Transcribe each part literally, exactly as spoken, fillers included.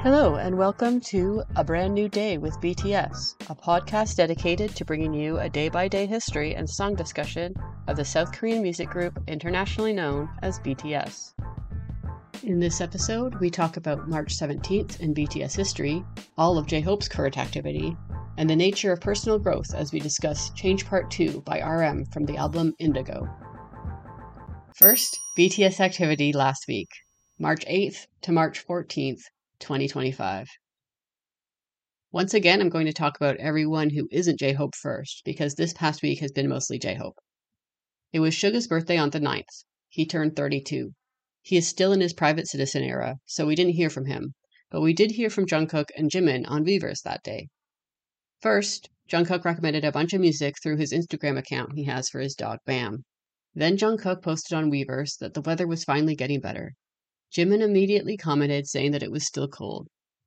Hello, and welcome to A Brand New Day with B T S, a podcast dedicated to bringing you a day-by-day history and song discussion of the South Korean music group internationally known as B T S. In this episode, we talk about March seventeenth in B T S history, all of J-Hope's current activity, and the nature of personal growth as we discuss Change Part two by R M from the album Indigo. First, B T S activity last week, March eighth to March fourteenth, twenty twenty-five. Once again, I'm going to talk about everyone who isn't J-Hope first, because this past week has been mostly J-Hope. It was Suga's birthday on the ninth. He turned thirty-two. He is still in his private citizen era, so we didn't hear from him, but we did hear from Jungkook and Jimin on Weverse that day. First, Jungkook recommended a bunch of music through his Instagram account he has for his dog Bam. Then Jungkook posted on Weverse that the weather was finally getting better. Jimin immediately commented saying that it was still cold.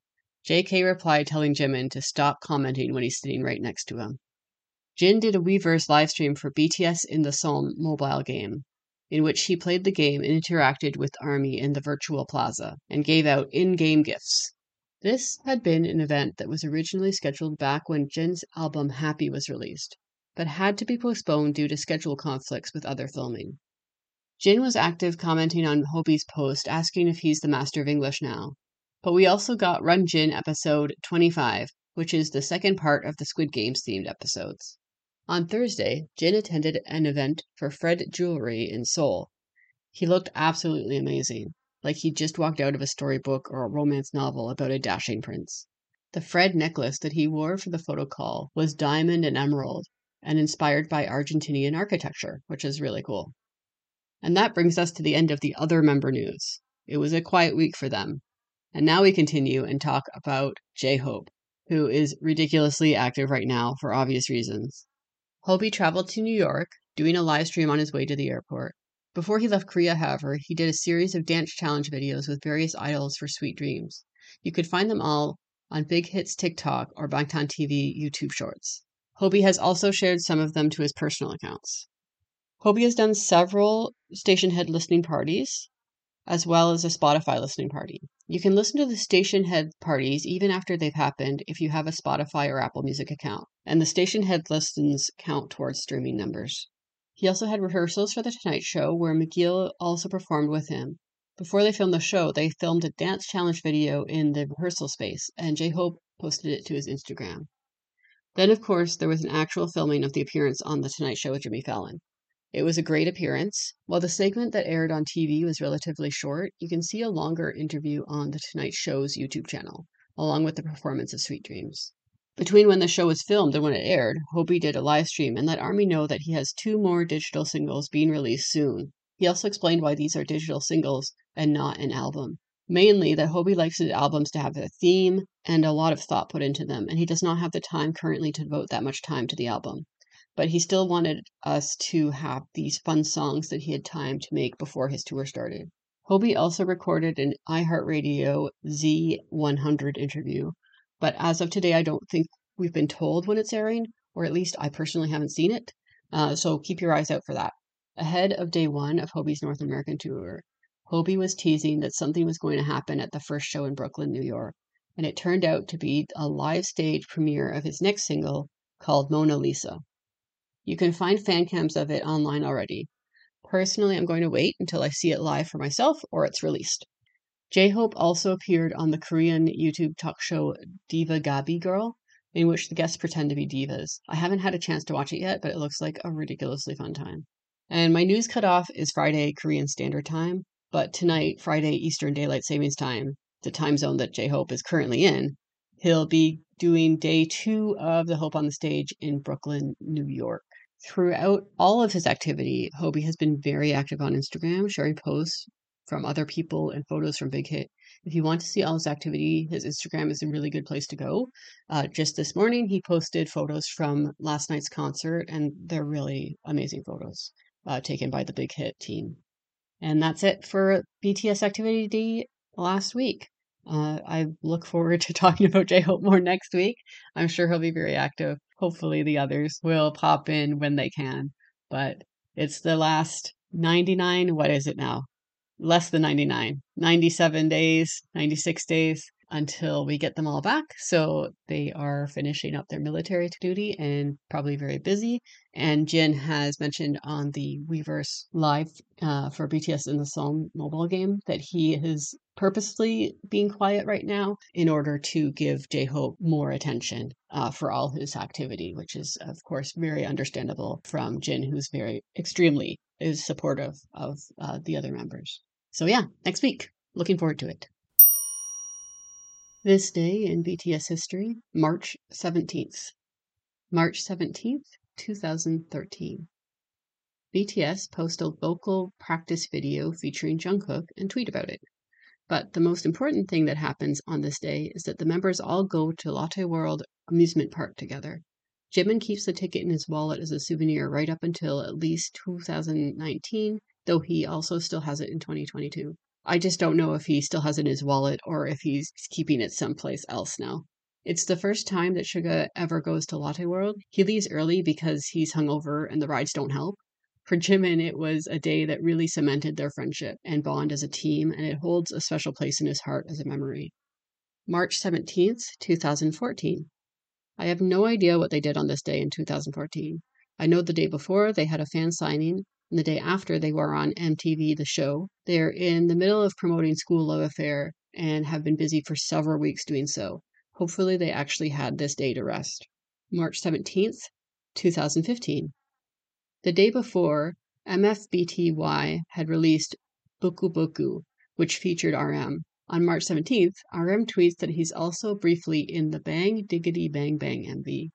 J K replied telling Jimin to stop commenting when he's sitting right next to him. Jin did a Weverse livestream for B T S in the Seoul mobile game, in which he played the game and interacted with ARMY in the virtual plaza, and gave out in-game gifts. This had been an event that was originally scheduled back when Jin's album Happy was released, but had to be postponed due to schedule conflicts with other filming. Jin was active commenting on Hobie's post asking if he's the master of English now. But we also got Run Jin episode twenty-five, which is the second part of the Squid Games themed episodes. On Thursday, Jin attended an event for Fred Jewelry in Seoul. He looked absolutely amazing, like he just walked out of a storybook or a romance novel about a dashing prince. The Fred necklace that he wore for the photo call was diamond and emerald, and inspired by Argentinian architecture, which is really cool. And that brings us to the end of the other member news. It was a quiet week for them. And now we continue and talk about J-Hope, who is ridiculously active right now for obvious reasons. Hobie traveled to New York, doing a live stream on his way to the airport. Before he left Korea, however, he did a series of dance challenge videos with various idols for Sweet Dreams. You could find them all on Big Hits TikTok or Bangtan T V YouTube Shorts. Hobie has also shared some of them to his personal accounts. Hobie has done several station head listening parties, as well as a Spotify listening party. You can listen to the station head parties even after they've happened if you have a Spotify or Apple Music account, and the station head listens count towards streaming numbers. He also had rehearsals for The Tonight Show, where McGill also performed with him. Before they filmed the show, they filmed a dance challenge video in the rehearsal space, and J-Hope posted it to his Instagram. Then, of course, there was an actual filming of the appearance on The Tonight Show with Jimmy Fallon. It was a great appearance. While the segment that aired on T V was relatively short, you can see a longer interview on The Tonight Show's YouTube channel, along with the performance of Sweet Dreams. Between when the show was filmed and when it aired, Hobie did a live stream and let ARMY know that he has two more digital singles being released soon. He also explained why these are digital singles and not an album. Mainly that Hobie likes his albums to have a theme and a lot of thought put into them, and he does not have the time currently to devote that much time to the album. But he still wanted us to have these fun songs that he had time to make before his tour started. Hobie also recorded an iHeartRadio Z one hundred interview, but as of today, I don't think we've been told when it's airing, or at least I personally haven't seen it, uh, so keep your eyes out for that. Ahead of day one of Hobie's North American tour, Hobie was teasing that something was going to happen at the first show in Brooklyn, New York, and it turned out to be a live stage premiere of his next single called Mona Lisa. You can find fan cams of it online already. Personally, I'm going to wait until I see it live for myself or it's released. J-Hope also appeared on the Korean YouTube talk show Diva Gabi Girl, in which the guests pretend to be divas. I haven't had a chance to watch it yet, but it looks like a ridiculously fun time. And my news cutoff is Friday Korean Standard Time, but tonight, Friday Eastern Daylight Savings Time, the time zone that J-Hope is currently in, he'll be doing day two of the Hope on the Stage in Brooklyn, New York. Throughout all of his activity, Hobie has been very active on Instagram, sharing posts from other people and photos from Big Hit. If you want to see all his activity, his Instagram is a really good place to go. Uh, just this morning, he posted photos from last night's concert, and they're really amazing photos uh, taken by the Big Hit team. And that's it for B T S activity last week. Uh, I look forward to talking about J-Hope more next week. I'm sure he'll be very active. Hopefully the others will pop in when they can. But it's the last ninety-nine, what is it now? Less than ninety-nine. ninety-seven days, ninety-six days until we get them all back. So they are finishing up their military duty and probably very busy. And Jin has mentioned on the Weverse live uh, for B T S in the Psalm mobile game that he is purposely being quiet right now in order to give J-Hope more attention uh, for all his activity, which is, of course, very understandable from Jin, who's very extremely is supportive of uh, the other members. So yeah, next week. Looking forward to it. This day in B T S history, March seventeenth. March seventeenth, two thousand thirteen. B T S post a vocal practice video featuring Jungkook and tweet about it. But the most important thing that happens on this day is that the members all go to Lotte World amusement park together. Jimin keeps the ticket in his wallet as a souvenir right up until at least two thousand nineteen, though he also still has it in twenty twenty-two. I just don't know if he still has it in his wallet or if he's keeping it someplace else now. It's the first time that Suga ever goes to Lotte World. He leaves early because he's hungover and the rides don't help. For Jimin, it was a day that really cemented their friendship and bond as a team, and it holds a special place in his heart as a memory. March seventeenth, two thousand fourteen. I have no idea what they did on this day in two thousand fourteen. I know the day before they had a fan signing, and the day after they were on M T V The Show. They're in the middle of promoting School Love Affair and have been busy for several weeks doing so. Hopefully they actually had this day to rest. March seventeenth, two thousand fifteen. The day before, M F B T Y had released Buku Buku, which featured R M. On March seventeenth, R M tweets that he's also briefly in the Bang Diggity Bang Bang M V.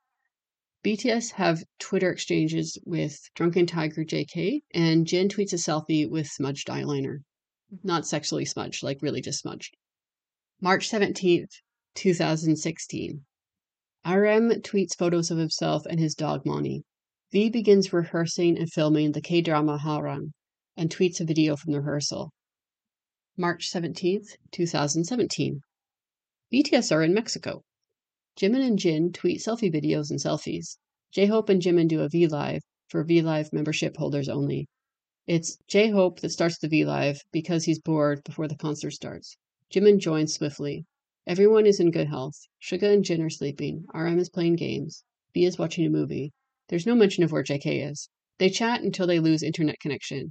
B T S have Twitter exchanges with Drunken Tiger J K, and Jin tweets a selfie with smudged eyeliner. Not sexually smudged, like really just smudged. March seventeenth, two thousand sixteen. R M tweets photos of himself and his dog Moni. V begins rehearsing and filming the K-drama Hwarang and tweets a video from the rehearsal. March seventeenth, two thousand seventeen. B T S are in Mexico. Jimin and Jin tweet selfie videos and selfies. J-Hope and Jimin do a V-Live for V-Live membership holders only. It's J-Hope that starts the V-Live because he's bored before the concert starts. Jimin joins swiftly. Everyone is in good health. Suga and Jin are sleeping. R M is playing games. V is watching a movie. There's no mention of where J K is. They chat until they lose internet connection.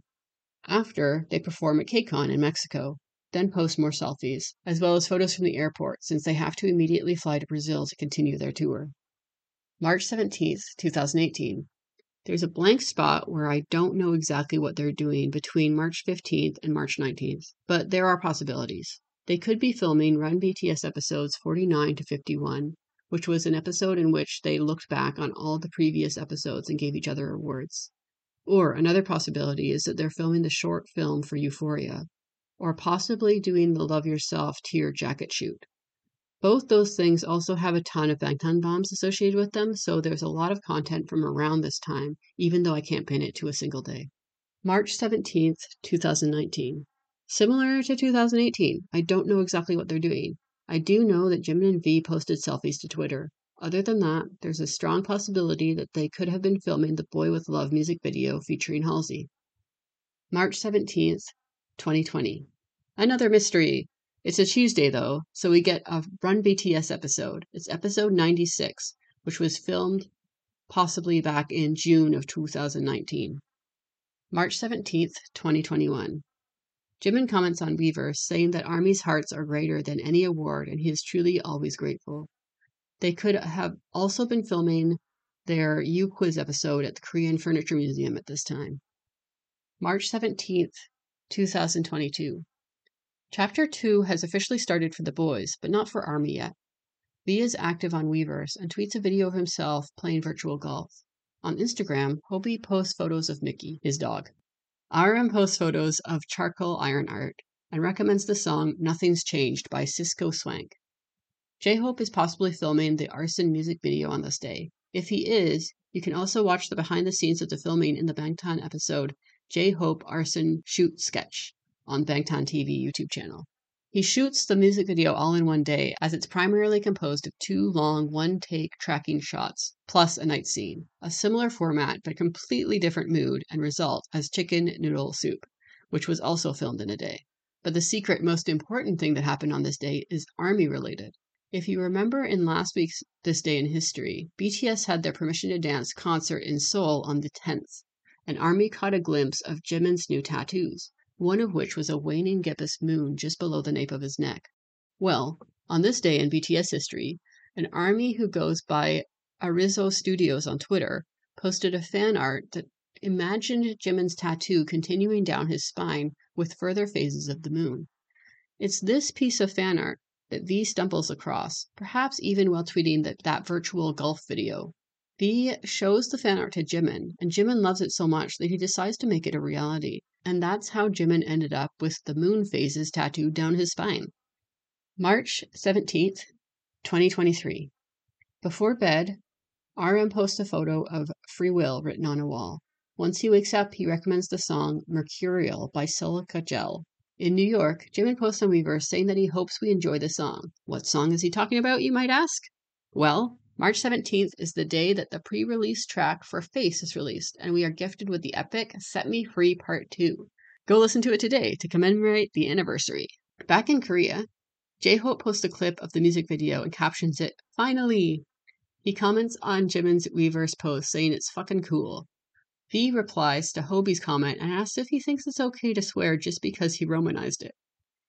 After, they perform at KCON in Mexico, then post more selfies, as well as photos from the airport, since they have to immediately fly to Brazil to continue their tour. March seventeenth, two thousand eighteen. There's a blank spot where I don't know exactly what they're doing between March fifteenth and March nineteenth, but there are possibilities. They could be filming Run B T S episodes forty-nine to fifty-one, which was an episode in which they looked back on all the previous episodes and gave each other awards. Or another possibility is that they're filming the short film for Euphoria, or possibly doing the Love Yourself tear jacket shoot. Both those things also have a ton of Bangtan bombs associated with them, so there's a lot of content from around this time, even though I can't pin it to a single day. March seventeenth, two thousand nineteen. Similar to two thousand eighteen, I don't know exactly what they're doing. I do know that Jimin and V posted selfies to Twitter. Other than that, there's a strong possibility that they could have been filming the Boy with Love music video featuring Halsey. March seventeenth, twenty twenty. Another mystery. It's a Tuesday, though, so we get a Run B T S episode. It's episode ninety-six, which was filmed possibly back in June of two thousand nineteen. March seventeenth, twenty twenty-one. Jimin comments on Weverse, saying that ARMY's hearts are greater than any award, and he is truly always grateful. They could have also been filming their U-Quiz episode at the Korean Furniture Museum at this time. March seventeenth, two thousand twenty-two. Chapter two has officially started for the boys, but not for ARMY yet. V is active on Weverse and tweets a video of himself playing virtual golf. On Instagram, Hobie posts photos of Mickey, his dog. R M posts photos of charcoal iron art and recommends the song Nothing's Changed by Cisco Swank. J-Hope is possibly filming the Arson music video on this day. If he is, you can also watch the behind the scenes of the filming in the Bangtan episode J-Hope Arson Shoot Sketch on Bangtan T V YouTube channel. He shoots the music video all in one day, as it's primarily composed of two long one-take tracking shots, plus a night scene. A similar format, but completely different mood and result as Chicken Noodle Soup, which was also filmed in a day. But the secret, most important thing that happened on this day is ARMY related. If you remember in last week's This Day in History, B T S had their Permission to Dance concert in Seoul on the tenth, and ARMY caught a glimpse of Jimin's new tattoos, one of which was a waning gibbous moon just below the nape of his neck. Well, on this day in B T S history, an ARMY who goes by Arizo Studios on Twitter posted a fan art that imagined Jimin's tattoo continuing down his spine with further phases of the moon. It's this piece of fan art that V stumbles across, perhaps even while tweeting that, that virtual golf video. V shows the fan art to Jimin, and Jimin loves it so much that he decides to make it a reality, and that's how Jimin ended up with the moon phases tattooed down his spine. March seventeenth, twenty twenty-three. Before bed, R M posts a photo of Free Will written on a wall. Once he wakes up, he recommends the song Mercurial by Silica Gel. In New York, Jimin posts on Weverse saying that he hopes we enjoy the song. What song is he talking about, you might ask? Well, March seventeenth is the day that the pre-release track for Face is released, and we are gifted with the epic Set Me Free Part two. Go listen to it today to commemorate the anniversary. Back in Korea, J-Hope posts a clip of the music video and captions it, "Finally!" He comments on Jimin's Weverse post saying it's fucking cool. V replies to Hobie's comment and asks if he thinks it's okay to swear just because he romanized it.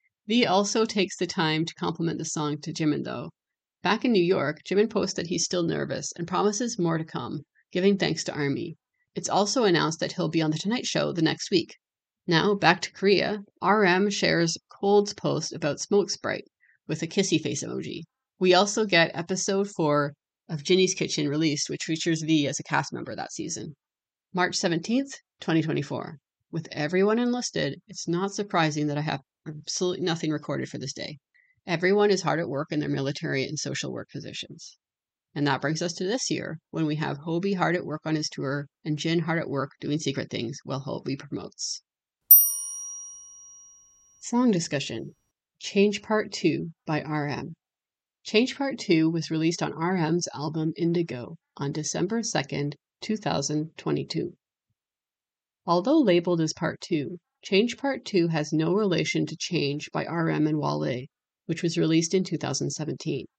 V also takes the time to compliment the song to Jimin though. Back in New York, Jimin posts that he's still nervous and promises more to come, giving thanks to ARMY. It's also announced that he'll be on The Tonight Show the next week. Now, back to Korea, R M shares Cold's post about Smoke Sprite with a kissy face emoji. We also get episode four of Ginny's Kitchen released, which features V as a cast member that season. March seventeenth, twenty twenty-four. With everyone enlisted, it's not surprising that I have absolutely nothing recorded for this day. Everyone is hard at work in their military and social work positions. And that brings us to this year, when we have Hobie hard at work on his tour and Jin hard at work doing secret things while Hobie promotes. Song discussion. Change Part two by R M. Change Part two was released on R M's album Indigo on December second, two thousand twenty-two. Although labeled as Part two, Change Part two has no relation to Change by R M and Wale, which was released in two thousand seventeen.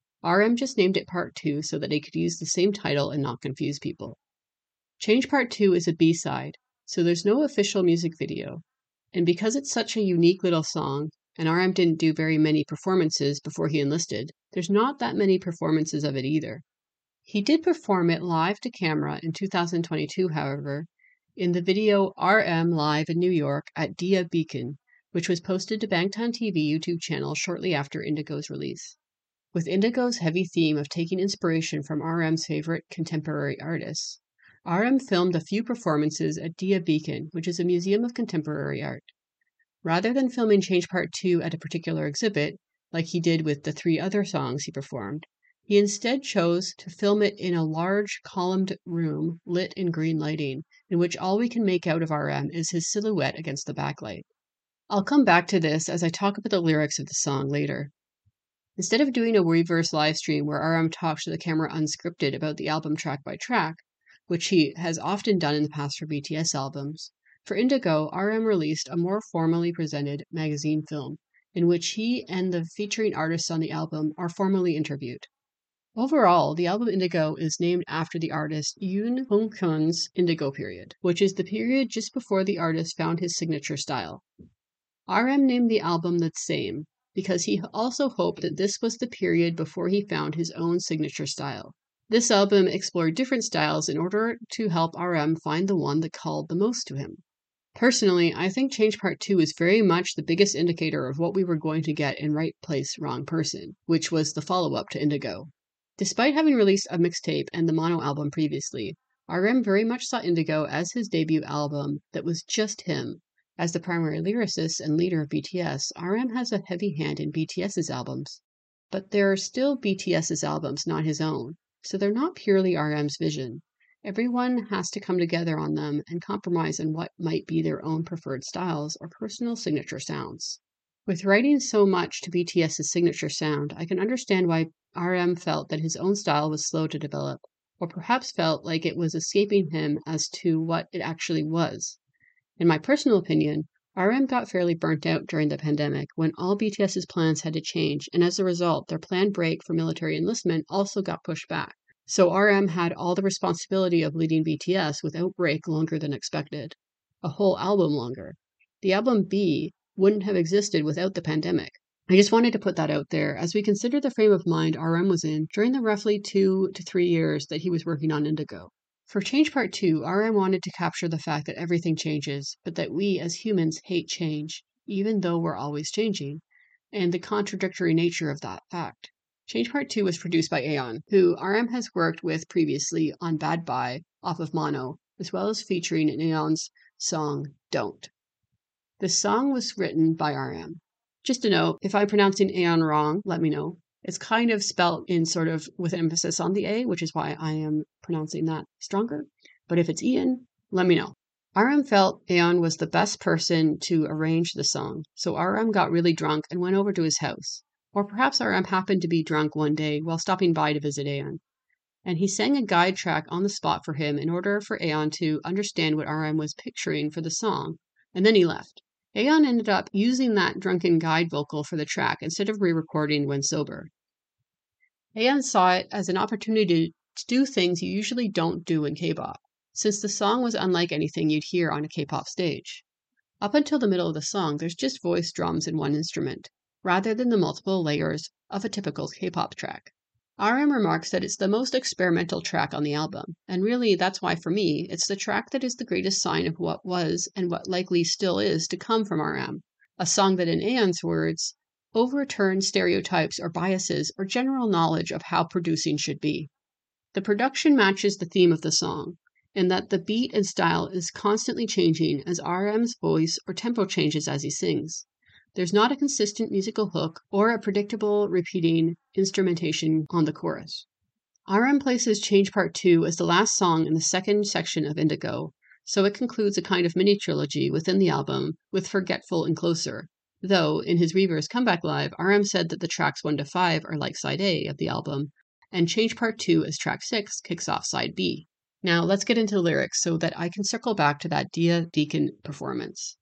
R M just named it Part two so that he could use the same title and not confuse people. Change Part two is a B-side, so there's no official music video. And because it's such a unique little song, and R M didn't do very many performances before he enlisted, there's not that many performances of it either. He did perform it live to camera in two thousand twenty-two, however, in the video R M Live in New York at Dia Beacon, which was posted to Bangtan T V YouTube channel shortly after Indigo's release. With Indigo's heavy theme of taking inspiration from R M's favorite contemporary artists, R M filmed a few performances at Dia Beacon, which is a museum of contemporary art. Rather than filming Change Part two at a particular exhibit, like he did with the three other songs he performed, he instead chose to film it in a large columned room lit in green lighting, in which all we can make out of R M is his silhouette against the backlight. I'll come back to this as I talk about the lyrics of the song later. Instead of doing a Weverse livestream where R M talks to the camera unscripted about the album track by track, which he has often done in the past for B T S albums, for Indigo, R M released a more formally presented magazine film, in which he and the featuring artists on the album are formally interviewed. Overall, the album Indigo is named after the artist Yoon Hong-kun's Indigo period, which is the period just before the artist found his signature style. R M named the album the same because he also hoped that this was the period before he found his own signature style. This album explored different styles in order to help R M find the one that called the most to him. Personally, I think Change Part two is very much the biggest indicator of what we were going to get in Right Place, Wrong Person, which was the follow-up to Indigo. Despite having released a mixtape and the mono album previously, R M very much saw Indigo as his debut album that was just him. As the primary lyricist and leader of B T S, R M has a heavy hand in BTS's albums. But there are still BTS's albums, not his own, so they're not purely R M's vision. Everyone has to come together on them and compromise on what might be their own preferred styles or personal signature sounds. With writing so much to BTS's signature sound, I can understand why R M felt that his own style was slow to develop, or perhaps felt like it was escaping him as to what it actually was. In my personal opinion, R M got fairly burnt out during the pandemic when all BTS's plans had to change, and as a result, their planned break for military enlistment also got pushed back. So R M had all the responsibility of leading B T S without break longer than expected. A whole album longer. The album B wouldn't have existed without the pandemic. I just wanted to put that out there as we consider the frame of mind R M was in during the roughly two to three years that he was working on Indigo. For Change Part two, R M wanted to capture the fact that everything changes, but that we as humans hate change, even though we're always changing, and the contradictory nature of that fact. Change Part two was produced by Aeon, who R M has worked with previously on Bad Bye off of Mono, as well as featuring in Aeon's song Don't. The song was written by R M. Just a note, if I'm pronouncing Aeon wrong, let me know. It's kind of spelt in sort of with emphasis on the A, which is why I am pronouncing that stronger. But if it's Ian, let me know. R M felt Aeon was the best person to arrange the song, so R M got really drunk and went over to his house. Or perhaps R M happened to be drunk one day while stopping by to visit Aeon. And he sang a guide track on the spot for him in order for Aeon to understand what R M was picturing for the song, and then he left. Aeon ended up using that drunken guide vocal for the track instead of re-recording when sober. Aeon saw it as an opportunity to do things you usually don't do in K-pop, since the song was unlike anything you'd hear on a K-pop stage. Up until the middle of the song, there's just voice, drums, and one instrument, rather than the multiple layers of a typical K-pop track. R M remarks that it's the most experimental track on the album, and really that's why for me, it's the track that is the greatest sign of what was and what likely still is to come from R M, a song that in Aeon's words, overturns stereotypes or biases or general knowledge of how producing should be. The production matches the theme of the song, in that the beat and style is constantly changing as R M's voice or tempo changes as he sings. There's not a consistent musical hook or a predictable repeating instrumentation on the chorus. R M places Change Part two as the last song in the second section of Indigo, so it concludes a kind of mini-trilogy within the album with Forgetful and Closer, though in his Reverse Comeback Live, R M said that the tracks one to five are like side A of the album, and Change Part two as track six kicks off side B. Now let's get into the lyrics so that I can circle back to that Dia Deacon performance.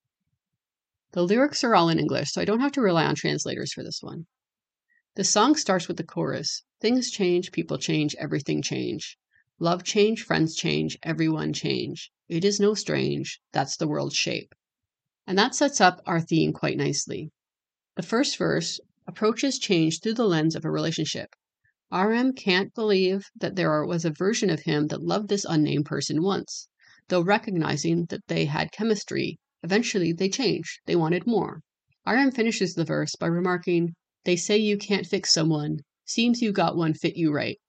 The lyrics are all in English, so I don't have to rely on translators for this one. The song starts with the chorus. Things change, people change, everything change. Love change, friends change, everyone change. It is no strange, that's the world's shape. And that sets up our theme quite nicely. The first verse approaches change through the lens of a relationship. R M can't believe that there was a version of him that loved this unnamed person once, though recognizing that they had chemistry. Eventually, they changed. They wanted more. R M finishes the verse by remarking, "They say you can't fix someone. Seems you got one fit you right."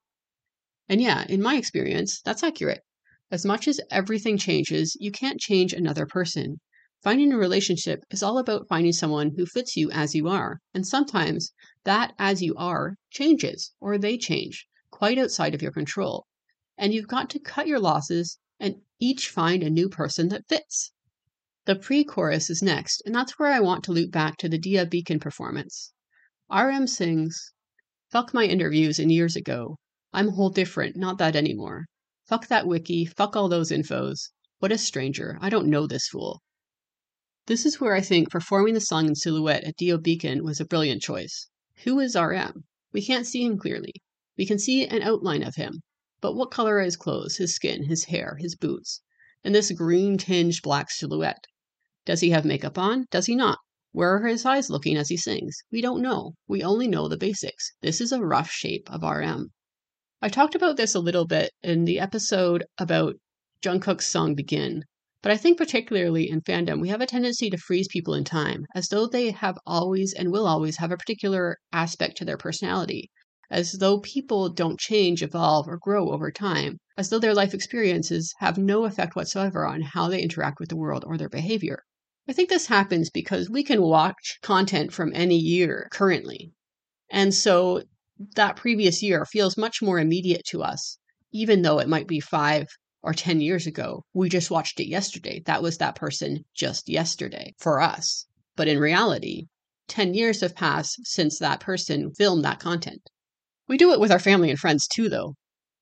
And yeah, in my experience, that's accurate. As much as everything changes, you can't change another person. Finding a relationship is all about finding someone who fits you as you are. And sometimes that as you are changes, or they change, quite outside of your control. And you've got to cut your losses and each find a new person that fits. The pre-chorus is next, and that's where I want to loop back to the Dia Beacon performance. R M sings, "Fuck my interviews and years ago. I'm whole different, not that anymore. Fuck that wiki, fuck all those infos. What a stranger, I don't know this fool." This is where I think performing the song in silhouette at Dia Beacon was a brilliant choice. Who is R M? We can't see him clearly. We can see an outline of him. But what color are his clothes, his skin, his hair, his boots? And this green-tinged black silhouette? Does he have makeup on? Does he not? Where are his eyes looking as he sings? We don't know. We only know the basics. This is a rough shape of R M. I talked about this a little bit in the episode about Jungkook's song Begin, but I think particularly in fandom, we have a tendency to freeze people in time, as though they have always and will always have a particular aspect to their personality, as though people don't change, evolve, or grow over time, as though their life experiences have no effect whatsoever on how they interact with the world or their behavior. I think this happens because we can watch content from any year currently. And so that previous year feels much more immediate to us, even though it might be five or ten years ago. We just watched it yesterday. That was that person just yesterday for us. But in reality, ten years have passed since that person filmed that content. We do it with our family and friends too, though.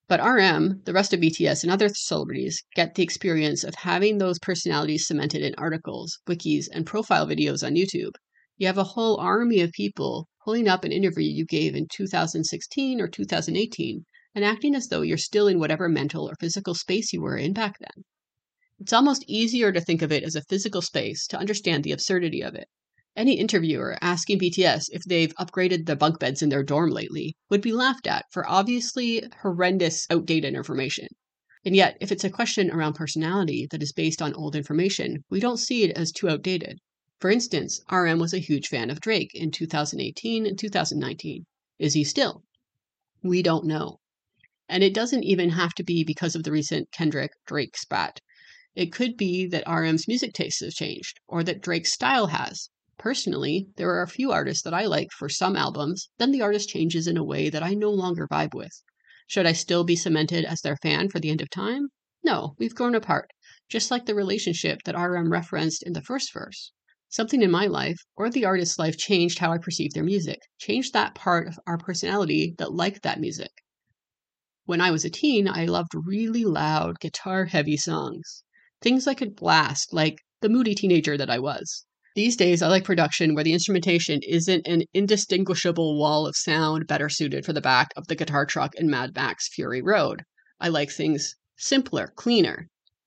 But R M, the rest of B T S, and other celebrities get the experience of having those personalities cemented in articles, wikis, and profile videos on YouTube. You have a whole army of people pulling up an interview you gave in two thousand sixteen or two thousand eighteen and acting as though you're still in whatever mental or physical space you were in back then. It's almost easier to think of it as a physical space to understand the absurdity of it. Any interviewer asking B T S if they've upgraded the bunk beds in their dorm lately would be laughed at for obviously horrendous, outdated information. And yet, if it's a question around personality that is based on old information, we don't see it as too outdated. For instance, R M was a huge fan of Drake in two thousand eighteen and two thousand nineteen. Is he still? We don't know. And it doesn't even have to be because of the recent Kendrick-Drake spat. It could be that R M's music taste has changed, or that Drake's style has. Personally, there are a few artists that I like for some albums, then the artist changes in a way that I no longer vibe with. Should I still be cemented as their fan for the end of time? No, we've grown apart, just like the relationship that R M referenced in the first verse. Something in my life, or the artist's life, changed how I perceive their music, changed that part of our personality that liked that music. When I was a teen, I loved really loud, guitar-heavy songs. Things I could blast, like the moody teenager that I was. These days, I like production where the instrumentation isn't an indistinguishable wall of sound better suited for the back of the guitar truck in Mad Max Fury Road. I like things simpler, cleaner.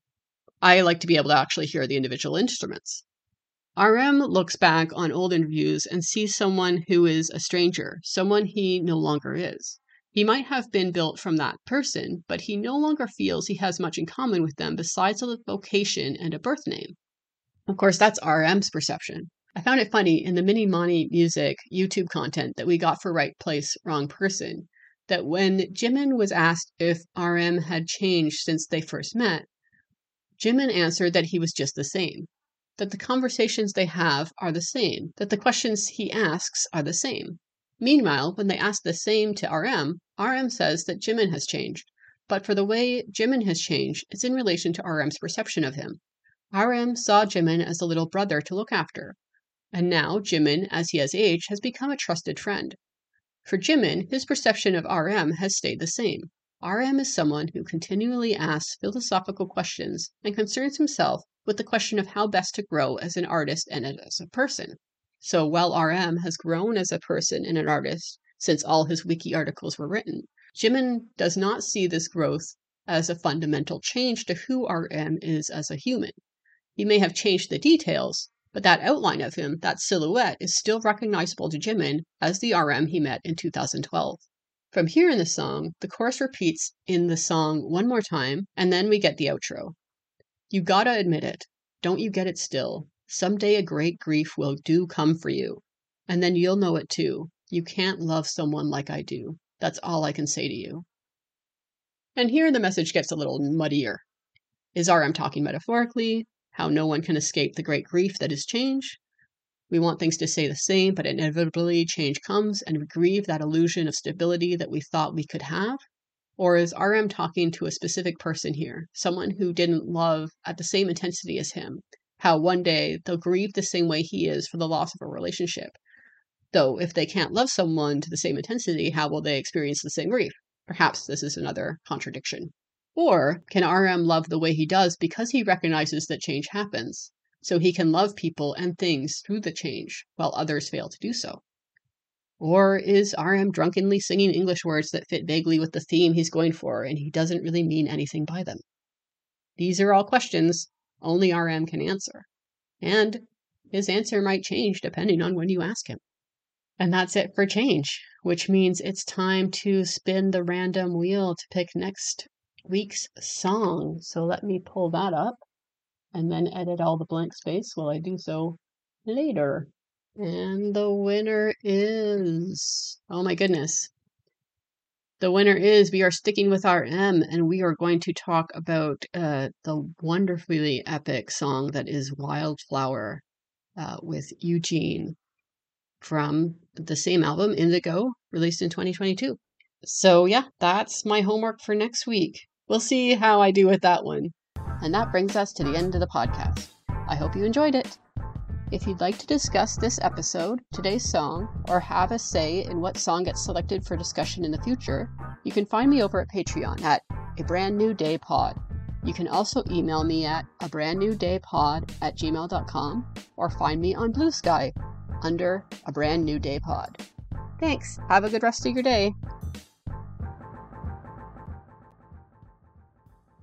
I like to be able to actually hear the individual instruments. R M looks back on old interviews and sees someone who is a stranger, someone he no longer is. He might have been built from that person, but he no longer feels he has much in common with them besides a vocation and a birth name. Of course, that's R M's perception. I found it funny in the Mini Money Music YouTube content that we got for Right Place, Wrong Person, that when Jimin was asked if R M had changed since they first met, Jimin answered that he was just the same, that the conversations they have are the same, that the questions he asks are the same. Meanwhile, when they ask the same to R M, R M says that Jimin has changed, but for the way Jimin has changed, it's in relation to R M's perception of him. R M saw Jimin as a little brother to look after, and now Jimin, as he has aged, has become a trusted friend. For Jimin, his perception of R M has stayed the same. R M is someone who continually asks philosophical questions and concerns himself with the question of how best to grow as an artist and as a person. So while R M has grown as a person and an artist since all his wiki articles were written, Jimin does not see this growth as a fundamental change to who R M is as a human. He may have changed the details, but that outline of him, that silhouette, is still recognizable to Jimin as the R M he met in two thousand twelve. From here in the song, the chorus repeats in the song one more time, and then we get the outro. You gotta admit it. Don't you get it still? Someday a great grief will do come for you. And then you'll know it too. You can't love someone like I do. That's all I can say to you. And here the message gets a little muddier. Is R M talking metaphorically? How no one can escape the great grief that is change? We want things to stay the same, but inevitably change comes, and we grieve that illusion of stability that we thought we could have? Or is R M talking to a specific person here, someone who didn't love at the same intensity as him? How one day they'll grieve the same way he is for the loss of a relationship. Though if they can't love someone to the same intensity, how will they experience the same grief? Perhaps this is another contradiction. Or can R M love the way he does because he recognizes that change happens, so he can love people and things through the change, while others fail to do so? Or is R M drunkenly singing English words that fit vaguely with the theme he's going for, and he doesn't really mean anything by them? These are all questions only R M can answer, and his answer might change depending on when you ask him. And that's it for change, which means it's time to spin the random wheel to pick next week's song. So let me pull that up and then edit all the blank space while I do so later. And the winner is, oh my goodness. The winner is, we are sticking with R M, and we are going to talk about uh, the wonderfully epic song that is Wildflower uh, with Eugene from the same album, Indigo, released in twenty twenty-two. So yeah, that's my homework for next week. We'll see how I do with that one. And that brings us to the end of the podcast. I hope you enjoyed it. If you'd like to discuss this episode, today's song, or have a say in what song gets selected for discussion in the future, you can find me over at Patreon at A Brand New Day Pod. You can also email me at a brand new day pod at gmail dot com or find me on Blue Sky under A Brand New Day Pod. Thanks. Have a good rest of your day.